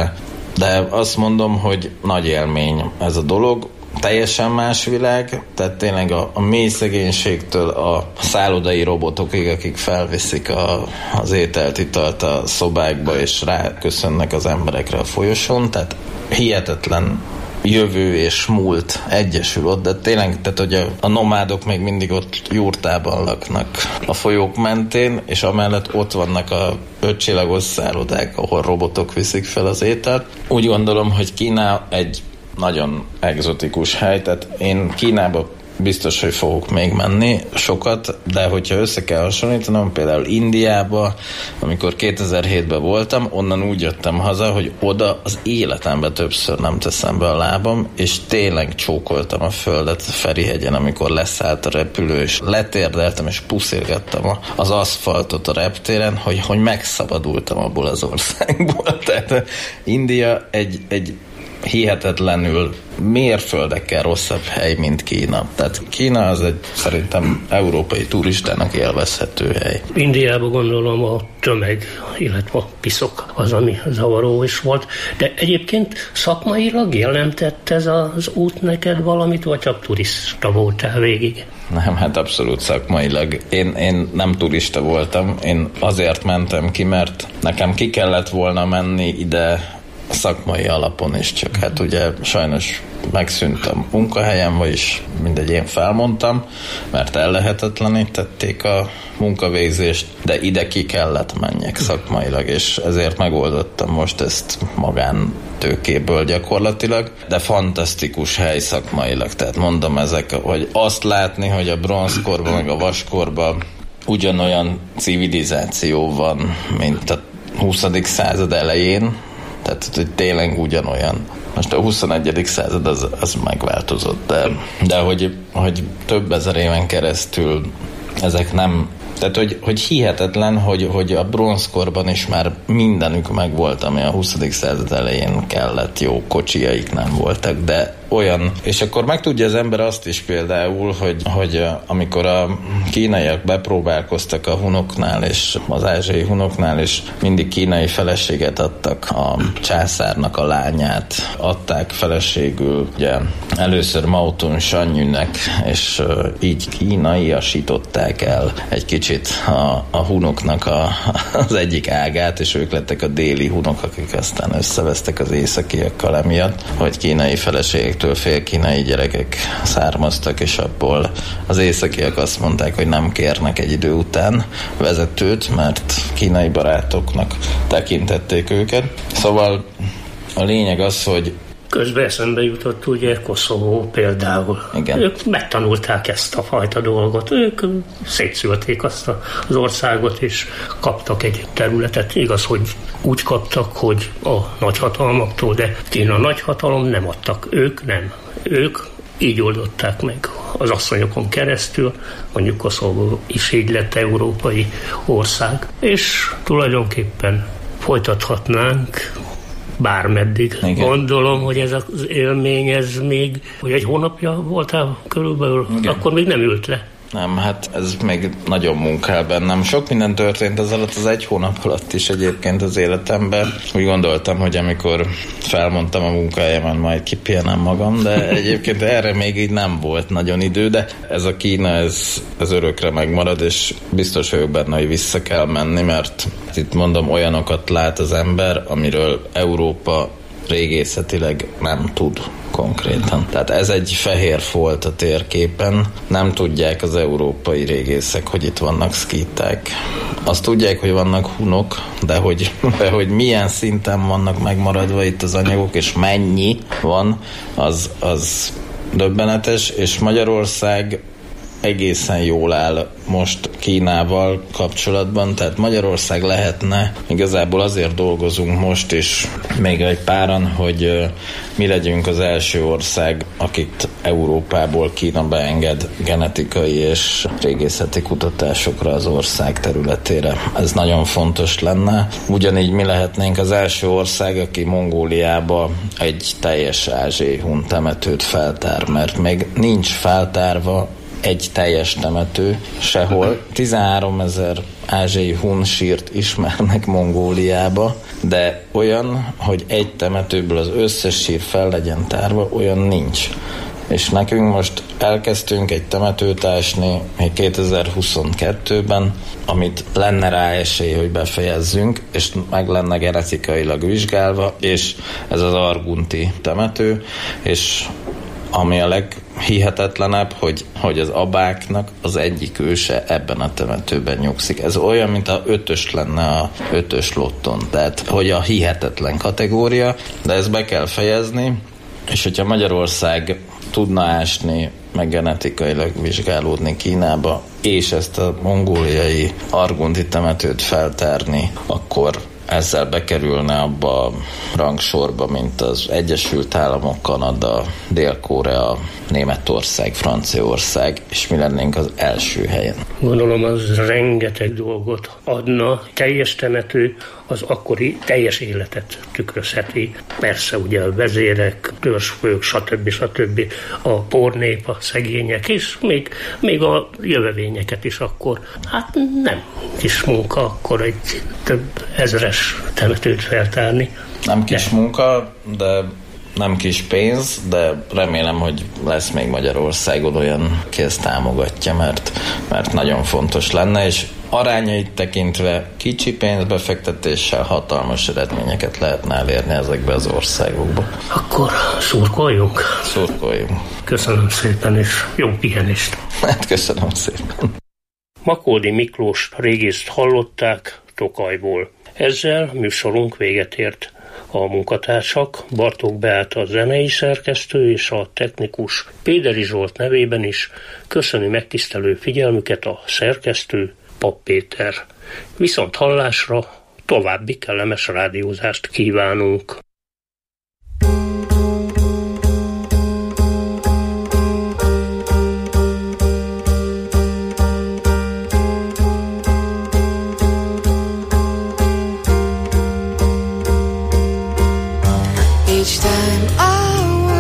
De azt mondom, hogy nagy élmény ez a dolog. Teljesen más világ, tehát tényleg a mély szegénységtől a szállodai robotokig, akik felviszik az ételt, italt a szobákba, és ráköszönnek az emberekre a folyosón, tehát hihetetlen jövő és múlt egyesül ott, de tényleg, tehát hogy a nomádok még mindig ott jurtában laknak a folyók mentén, és amellett ott vannak a 5 csillagos szállodák, ahol robotok viszik fel az ételt. Úgy gondolom, hogy Kína egy nagyon egzotikus hely, tehát én Kínába biztos, hogy fogok még menni sokat, de hogyha össze kell hasonlítanom, például Indiába, amikor 2007-ben voltam, onnan úgy jöttem haza, hogy oda az életemben többször nem teszem be a lábam, és tényleg csókoltam a földet Ferihegyen, amikor leszállt a repülő, és letérdeltem, és puszilgattam az aszfaltot a reptéren, hogy megszabadultam abból az országból. Tehát India egy hihetetlenül mérföldekkel rosszabb hely, mint Kína. Tehát Kína az egy szerintem európai turistának élvezhető hely. Indiában gondolom a tömeg, illetve a piszok az, ami zavaró is volt. De egyébként szakmailag jelentett ez az út neked valamit, vagy csak turista voltál végig? Nem, hát abszolút szakmailag. Én nem turista voltam, én azért mentem ki, mert nekem ki kellett volna menni ide szakmai alapon is, csak hát ugye sajnos megszűnt a munkahelyem, vagyis mindegy, én felmondtam, mert ellehetetlenítették a munkavégzést, de ide ki kellett menjek szakmailag, és ezért megoldottam most ezt magántőkéből gyakorlatilag, de fantasztikus hely szakmailag, tehát mondom ezek, hogy azt látni, hogy a bronzkorban, meg a vaskorban ugyanolyan civilizáció van, mint a 20. század elején, tehát hogy tényleg ugyanolyan. Most a 21. század az megváltozott, de hogy több ezer éven keresztül ezek nem... Tehát, hogy hihetetlen, hogy a bronzkorban is már mindenük megvolt, ami a 20. század elején kellett, jó kocsijaik nem voltak, de olyan, és akkor megtudja az ember azt is például, hogy amikor a kínaiak bepróbálkoztak a hunoknál, és az ázsiai hunoknál, és mindig kínai feleséget adtak, a császárnak a lányát adták feleségül, ugye először Mao Tse-tung és így kínaiasították el egy kicsit a hunoknak az egyik ágát, és ők lettek a déli hunok, akik aztán összevesztek az északiakkal emiatt, hogy kínai feleségektől félkínai gyerekek származtak, és abból az északiak azt mondták, hogy nem kérnek egy idő után vezetőt, mert kínai barátoknak tekintették őket. Szóval a lényeg az, hogy közben eszembe jutott ugye Koszovó például. Igen. Ők megtanulták ezt a fajta dolgot. Ők szétszülték azt az országot, és kaptak egy területet. Igaz, hogy úgy kaptak, hogy a nagyhatalmaktól, de Kína nagyhatalom nem adtak. Ők nem. Ők így oldották meg az asszonyokon keresztül, mondjuk Koszovó is így lett európai ország. És tulajdonképpen folytathatnánk bármeddig. Igen. Gondolom, hogy ez az élmény, ez még, hogy egy hónapja voltál körülbelül, igen. Akkor még nem ült le. Nem, hát ez még nagyon munkál bennem. Sok minden történt ez alatt, az 1 hónap alatt is egyébként az életemben. Úgy gondoltam, hogy amikor felmondtam a munkájában, majd kipihenem magam, de egyébként erre még így nem volt nagyon idő, de ez a Kína, ez örökre megmarad, és biztos vagyok benne, hogy vissza kell menni, mert itt mondom, olyanokat lát az ember, amiről Európa régészetileg nem tud konkrétan. Tehát ez egy fehér folt a térképen. Nem tudják az európai régészek, hogy itt vannak szkíták. Azt tudják, hogy vannak hunok, de hogy milyen szinten vannak megmaradva itt az anyagok, és mennyi van, az döbbenetes, és Magyarország egészen jól áll most Kínával kapcsolatban, tehát Magyarország lehetne, igazából azért dolgozunk most is még egy páran, hogy mi legyünk az első ország, akit Európából Kína beenged genetikai és régészeti kutatásokra az ország területére. Ez nagyon fontos lenne. Ugyanígy mi lehetnénk az első ország, aki Mongóliába egy teljes ázsiai hun temetőt feltár, mert még nincs feltárva egy teljes temető sehol. 13 000 ázsiai hun sírt ismernek Mongóliába, de olyan, hogy egy temetőből az összes sír fel legyen tárva, olyan nincs. És nekünk most elkezdtünk egy temetőt ásni még 2022-ben, amit lenne rá esély, hogy befejezzünk, és meg lenne genetikailag vizsgálva, és ez az Argunti temető, és ami a leghihetetlenebb, hogy az abáknak az egyik őse ebben a temetőben nyugszik. Ez olyan, mint a 5-ös lenne a 5-ös lotton. Tehát, hogy a hihetetlen kategória, de ezt be kell fejezni, és hogyha Magyarország tudna ásni, meg genetikailag vizsgálódni Kínába, és ezt a mongóliai Argunti temetőt feltárni, akkor ezzel bekerülne abba a rangsorba, mint az Egyesült Államok, Kanada, Dél-Korea, Németország, Franciaország, és mi lennénk az első helyen. Gondolom, az rengeteg dolgot adna. Teljes temető az akkori teljes életet tükrözheti. Persze ugye a vezérek, törzsfők, stb. A pornép, a szegények, és még a jövevényeket is akkor. Hát nem kis munka akkor egy több ezres temetőt feltárni. Nem kis munka, de nem kis pénz, de remélem, hogy lesz még Magyarországon olyan, ki ezt támogatja, mert nagyon fontos lenne, és arányait tekintve kicsi pénzbefektetéssel hatalmas eredményeket lehetne elérni ezekbe az országokba. Akkor szurkoljunk? Szurkoljunk. Köszönöm szépen, és jó pihenést. Hát köszönöm szépen. Makódi Miklós régészt hallották Tokajból. Ezzel műsorunk véget ért. A munkatársak, Bartók Beáta a zenei szerkesztő és a technikus Péderi Zsolt nevében is köszöni megtisztelő figyelmüket a szerkesztő, Pap Péter. Viszont hallásra, további kellemes rádiózást kívánunk. Each time I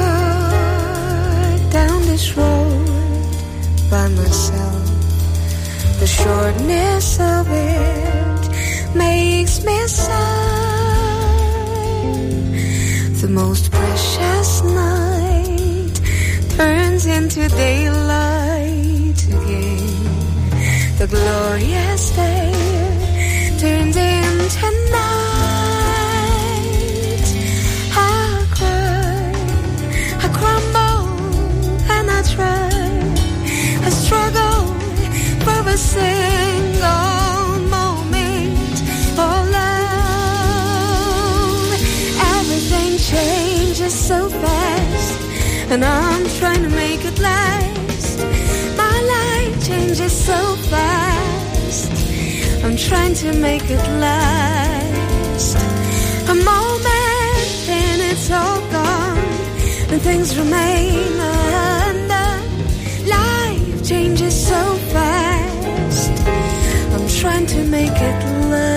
walk down this road by myself, the shortness of it makes me sigh. The most precious night turns into daylight again. The glorious day turns into night. I struggle for a single moment of love. Everything changes so fast, and I'm trying to make it last. My life changes so fast, I'm trying to make it last. A moment and it's all gone, and things remain undone. Life changes so fast, I'm trying to make it last.